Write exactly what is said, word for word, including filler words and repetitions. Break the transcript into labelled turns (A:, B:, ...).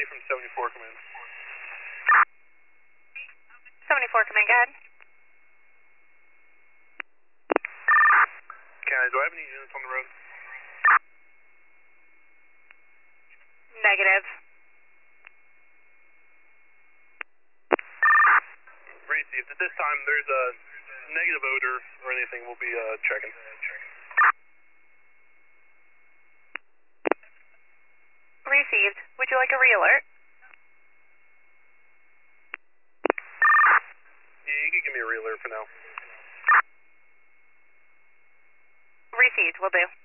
A: Valley from seventy-four, come in.
B: seventy-four, come in, go ahead.
A: County, do I have any units on the road?
B: Negative.
A: Received. At this time, there's a negative odor or anything. We'll be uh, checking.
B: Received. Would you like a re-alert?
A: Yeah, you can give me a re-alert for now.
B: Received, will do.